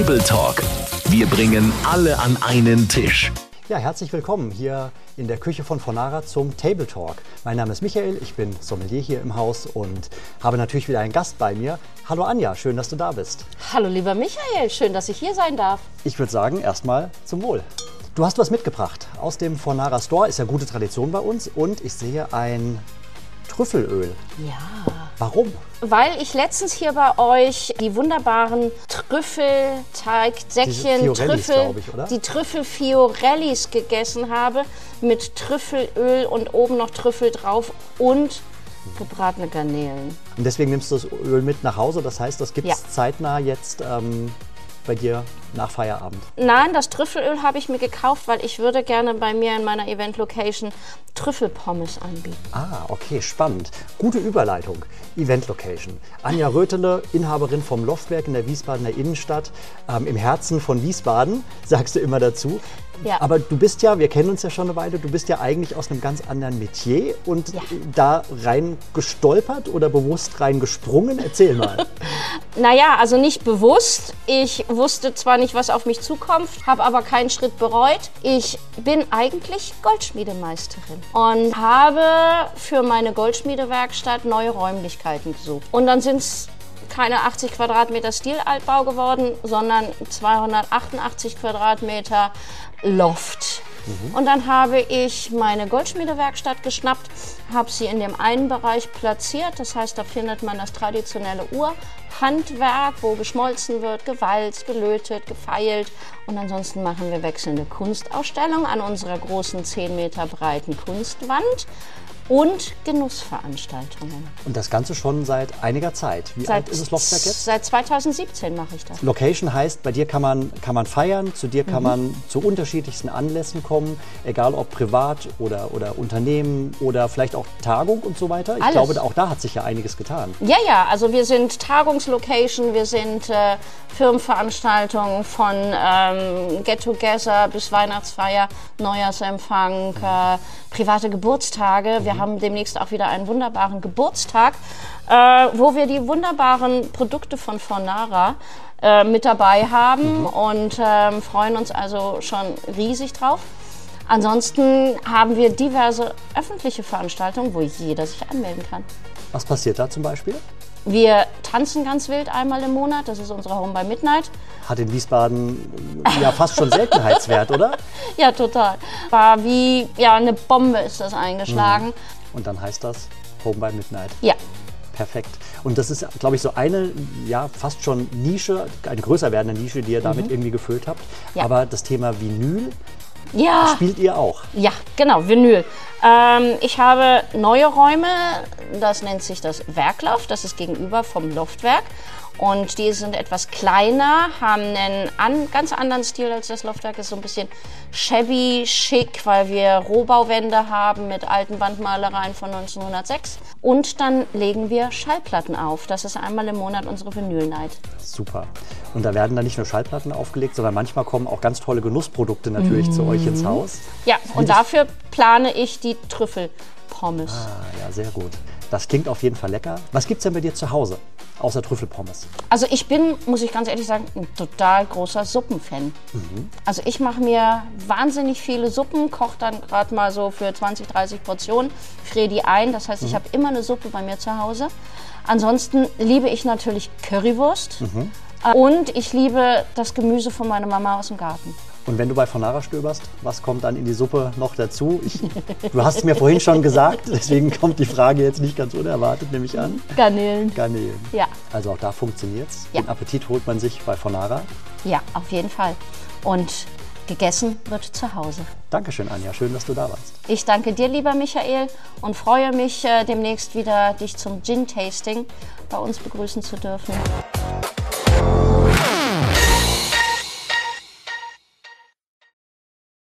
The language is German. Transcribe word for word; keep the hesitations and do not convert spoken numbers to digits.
Table Talk. Wir bringen alle an einen Tisch. Ja, herzlich willkommen hier in der Küche von Fornara zum Table Talk. Mein Name ist Michael, ich bin Sommelier hier im Haus und habe natürlich wieder einen Gast bei mir. Hallo Anja, schön, dass du da bist. Hallo lieber Michael, schön, dass ich hier sein darf. Ich würde sagen, erstmal zum Wohl. Du hast was mitgebracht aus dem Fornara Store, ist ja gute Tradition bei uns, und ich sehe ein Trüffelöl. Ja. Warum? Weil ich letztens hier bei euch die wunderbaren Trüffelteigsäckchen, Trüffel, ich, oder? die Trüffel-Fiorellis gegessen habe mit Trüffelöl und oben noch Trüffel drauf und gebratene Garnelen. Und deswegen nimmst du das Öl mit nach Hause, das heißt, das gibt es ja zeitnah jetzt ähm, bei dir nach Feierabend? Nein, das Trüffelöl habe ich mir gekauft, weil ich würde gerne bei mir in meiner Event-Location Trüffelpommes anbieten. Ah, okay, spannend. Gute Überleitung. Event-Location. Anja Rötele, Inhaberin vom Loftwerk in der Wiesbadener Innenstadt, ähm, im Herzen von Wiesbaden, sagst du immer dazu. Ja. Aber du bist ja, wir kennen uns ja schon eine Weile, du bist ja eigentlich aus einem ganz anderen Metier und ja. da rein gestolpert oder bewusst reingesprungen? Erzähl mal. Naja, also nicht bewusst. Ich wusste zwar nicht, was auf mich zukommt, habe aber keinen Schritt bereut. Ich bin eigentlich Goldschmiedemeisterin und habe für meine Goldschmiedewerkstatt neue Räumlichkeiten gesucht. Und dann sind es keine achtzig Quadratmeter Stilaltbau geworden, sondern zweihundertachtundachtzig Quadratmeter Loft. Mhm. Und dann habe ich meine Goldschmiedewerkstatt geschnappt, habe sie in dem einen Bereich platziert. Das heißt, da findet man das traditionelle Urhandwerk, wo geschmolzen wird, gewalzt, gelötet, gefeilt. Und ansonsten machen wir wechselnde Kunstausstellungen an unserer großen zehn Meter breiten Kunstwand. Und Genussveranstaltungen. Und das Ganze schon seit einiger Zeit. Wie seit, alt ist das Loftwerk jetzt? Seit zweitausendsiebzehn mache ich das. Location heißt, bei dir kann man, kann man feiern, zu dir kann mhm. man zu unterschiedlichsten Anlässen kommen, egal ob privat oder, oder Unternehmen oder vielleicht auch Tagung und so weiter. Ich Alles. glaube, auch da hat sich ja einiges getan. Ja, ja, also wir sind Tagungslocation, wir sind äh, Firmenveranstaltungen von ähm, Get-Together bis Weihnachtsfeier, Neujahrsempfang, mhm. äh, private Geburtstage. Wir Wir haben demnächst auch wieder einen wunderbaren Geburtstag, äh, wo wir die wunderbaren Produkte von Fornara äh, mit dabei haben mhm. und äh, freuen uns also schon riesig drauf. Ansonsten haben wir diverse öffentliche Veranstaltungen, wo jeder sich anmelden kann. Was passiert da zum Beispiel? Wir tanzen ganz wild einmal im Monat, das ist unsere Home by Midnight. Hat in Wiesbaden ja fast schon Seltenheitswert, oder? Ja, total. War wie ja, eine Bombe ist das eingeschlagen. Und dann heißt das Home by Midnight? Ja. Perfekt. Und das ist, glaube ich, so eine, ja, fast schon Nische, eine größer werdende Nische, die ihr damit mhm. irgendwie gefüllt habt. Ja. Aber das Thema Vinyl, ja. spielt ihr auch? Ja, genau, Vinyl. Ähm, ich habe neue Räume, das nennt sich das Werkloft, das ist gegenüber vom Loftwerk. Und die sind etwas kleiner, haben einen an, ganz anderen Stil als das Loftwerk, ist so ein bisschen shabby, schick, weil wir Rohbauwände haben mit alten Wandmalereien von neunzehnhundertsechs. Und dann legen wir Schallplatten auf. Das ist einmal im Monat unsere Vinyl Night. Super. Und da werden dann nicht nur Schallplatten aufgelegt, sondern manchmal kommen auch ganz tolle Genussprodukte natürlich mhm. zu euch ins Haus. Ja, und dafür plane ich die Trüffelpommes. Ah, ja, sehr gut. Das klingt auf jeden Fall lecker. Was gibt's denn bei dir zu Hause, außer Trüffelpommes? Also ich bin, muss ich ganz ehrlich sagen, ein total großer Suppenfan. Mhm. Also ich mache mir wahnsinnig viele Suppen, koche dann gerade mal so für zwanzig, dreißig Portionen, friere die ein. Das heißt, ich mhm. habe immer eine Suppe bei mir zu Hause. Ansonsten liebe ich natürlich Currywurst. Mhm. Und ich liebe das Gemüse von meiner Mama aus dem Garten. Und wenn du bei Fornara stöberst, was kommt dann in die Suppe noch dazu? Ich, du hast es mir vorhin schon gesagt, deswegen kommt die Frage jetzt nicht ganz unerwartet, nehme ich an. Garnelen. Garnelen. Ja. Also auch da funktioniert's. Ja. Den Appetit holt man sich bei Fornara. Ja, auf jeden Fall. Und gegessen wird zu Hause. Dankeschön, Anja. Schön, dass du da warst. Ich danke dir, lieber Michael, und freue mich, äh, demnächst wieder dich zum Gin-Tasting bei uns begrüßen zu dürfen.